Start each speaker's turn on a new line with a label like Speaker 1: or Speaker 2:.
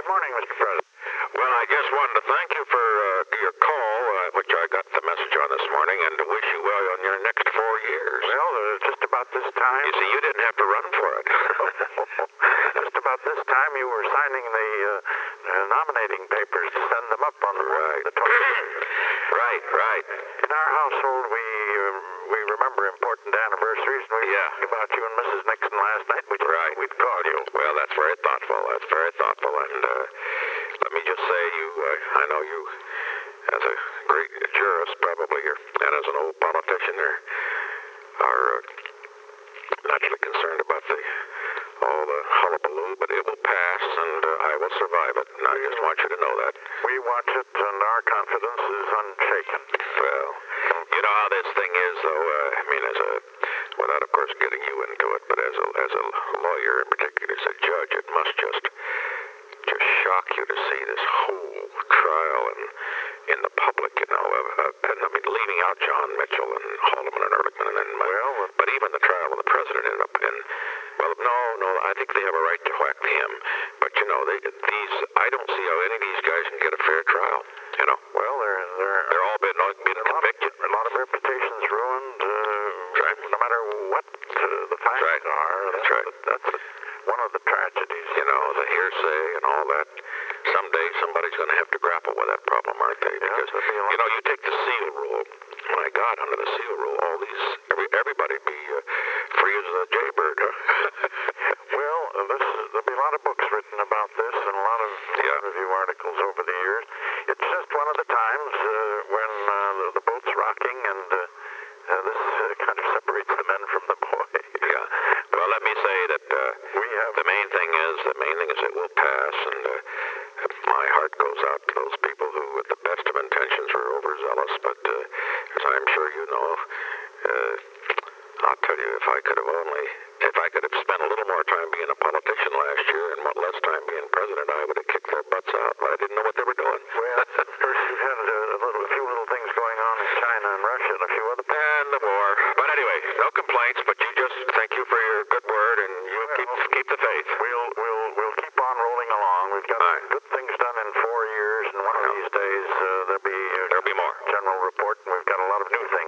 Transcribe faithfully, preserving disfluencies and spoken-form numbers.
Speaker 1: Good morning, Mister President. Well, I just wanted to thank you for uh, your call, uh, which I got the message on this morning, and to wish you well on your next four years. Well, uh, just about this time... You see, you didn't have to run for it. Just about this time you were signing the uh, uh, nominating papers to send them up on the... Right. The right, right. In our household, we uh, we remember important anniversaries, and we yeah. talked about you and Missus Nixon last night. We right. We'd call you. Well, that's very thoughtful. That's very thoughtful, and uh, let me just say, you, uh, I know you, as a great jurist, probably, or, and as an old politician, are, are uh, naturally concerned about the all the hullabaloo, but it will pass, and uh, I will survive it. And I just want you to know that. We watch it, and our confidence is unshaken. Well, you know how this thing is, though. Uh, I mean, as a, without, of course, getting you into it, but as a, as a lawyer, in particular as a judge, it must just, just shock you to see this whole trial and in the public, you know. Uh, uh, and, I mean, leaving out John Mitchell and Haldeman and Ehrlichman, and then, well, but even the trial of the president ended up in. Well, no, no, I think they have a right to whack him. But, you know, they, these, I don't see how any of these guys can get a fair trial, you know. Well, they're, they're, they're all been, been a convicted. Lot of, a lot of reputations ruined, uh, right. No matter what uh, the facts right. are. That's, that's right. That's a, one of the tragedies. You know, the hearsay and all that. Someday somebody's going to have to grapple with that problem, aren't they? Because, yeah, you know, you take the SEAL rule. My God, under the SEAL rule, all these, every, everybody be uh, free as a jaybird, huh? Well, uh, this, there'll be a lot of books written about this and a lot of yeah. review articles over the years. It's just one of the times uh, when uh, the, the boat's rocking, and uh, uh, this uh, kind of separates the men from the boys. Yeah. Well, let me say that uh, we have the main thing is the main thing is it will pass, and uh, my heart goes out to those people who, with the best of intentions, were overzealous. But uh, as I'm sure you know, uh, I'll tell you, if I could have only, if I could have spent a little more time being a politician last year and what less time being president, I would have kicked their butts out. But I didn't know what they were doing. Well, first you've had a, a, little, a few little things going on in China and Russia and a few other places. And the war. But anyway, no complaints. But you just thank you for your good word, and you well, keep keep the faith. We'll we'll we'll keep on rolling along. We've got right. good things done in four years, and one of these days uh, there'll be uh, there'll be more general report, and we've got a lot of new things.